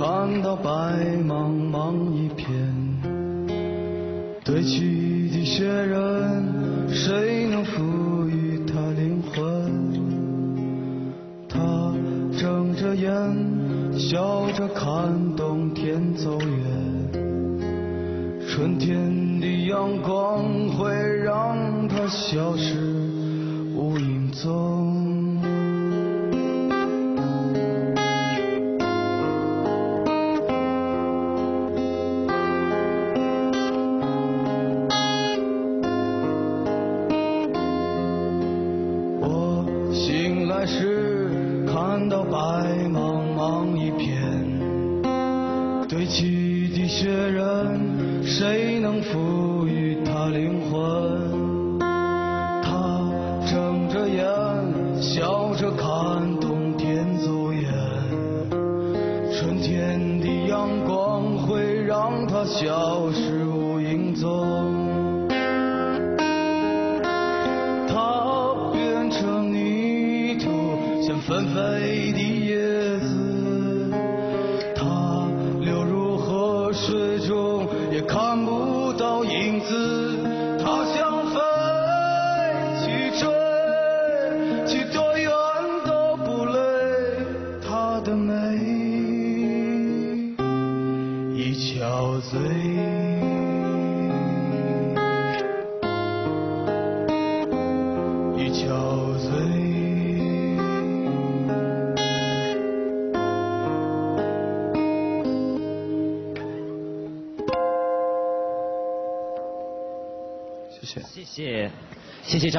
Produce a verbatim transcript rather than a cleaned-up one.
看到白茫茫一片，堆积的雪人，谁能赋予它灵魂？他睁着眼，笑着看冬天走远，春天的阳光会让它消失无影踪。醒来时看到白茫茫一片，堆积的雪人，谁能赋予它灵魂？他睁着眼，笑着看冬天走远，春天的阳光会让它消失无影踪。纷飞的叶子，它流入河水中，也看不到影子。它想飞去追，去多远都不累。它的美已憔悴，已憔悴。谢谢， 谢谢，谢谢张。